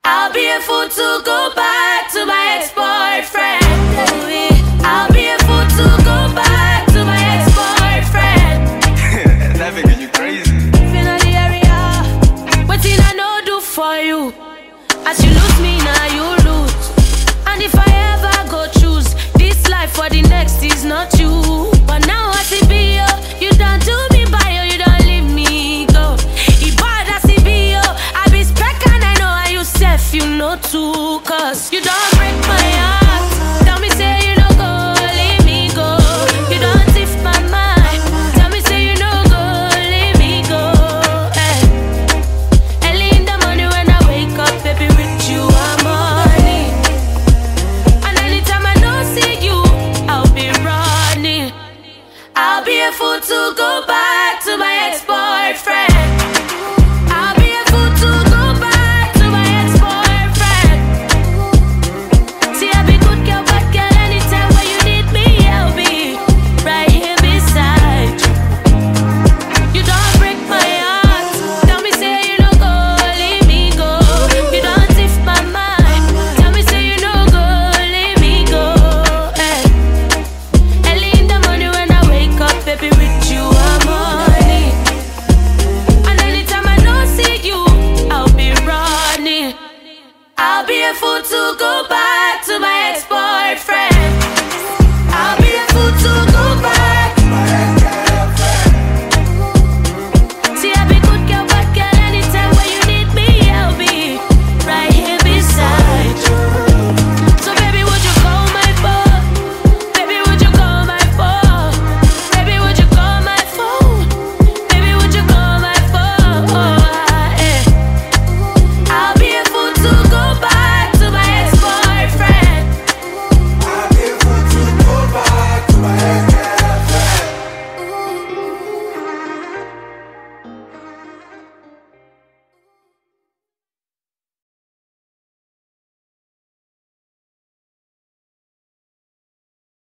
I'll be a fool to go back to my ex-boyfriend. I'll be a fool to go back to my ex-boyfriend. That nigga, you crazy. Feel on the area. What did I know do for you? As you lose me, now you lose. And if I ever go choose this life for the next is not you. But now I see be you don't do me by you don't leave me go. If bad I see be I be spec and I know how you self you know too. Cause you don't break my heart. Tell me say you no go, leave me go. You don't tiff my mind. Tell me say you no go, leave me go. Early in the morning when I wake up, baby, with you I'm money. And anytime I don't see you, I'll be running. I'll be a fool to go back to my ex-boyfriend. I'll be a fool to go back to my ex-boyfriend. See, I'll be good girl, bad girl. Anytime when you need me, I'll be right here beside you. You don't break my heart. Tell me say you no go, leave me go. You don't tiff my mind. Tell me say you no go, leave me go. Early in the morning when I wake up, baby, with you I'm money. And anytime I don't see you, I'll be running. I'll be a fool to go back to my ex-boyfriend.